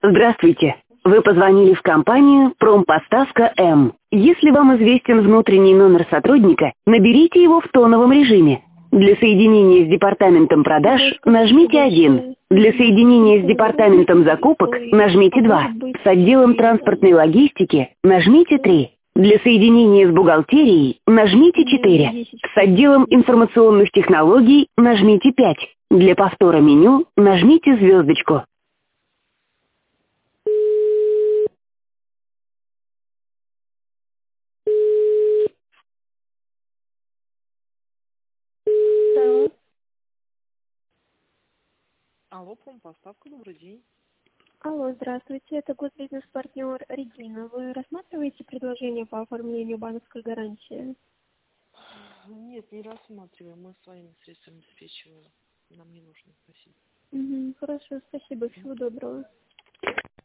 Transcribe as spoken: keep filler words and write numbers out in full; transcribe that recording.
Здравствуйте. Вы позвонили в компанию «Промпоставка М». Если вам известен внутренний номер сотрудника, наберите его в тоновом режиме. Для соединения с департаментом продаж нажмите один. Для соединения с департаментом закупок нажмите два. С отделом транспортной логистики нажмите три. Для соединения с бухгалтерией нажмите четыре. С отделом информационных технологий нажмите пять. Для повтора меню нажмите звездочку. Да. Алло, промпоставка, добрый день. Алло, здравствуйте, это госбизнес-партнер Регина. Вы рассматриваете предложение по оформлению банковской гарантии? Нет, не рассматриваем, мы своими средствами обеспечиваем. Нам не нужно, спасибо. Угу, хорошо, спасибо, всего доброго.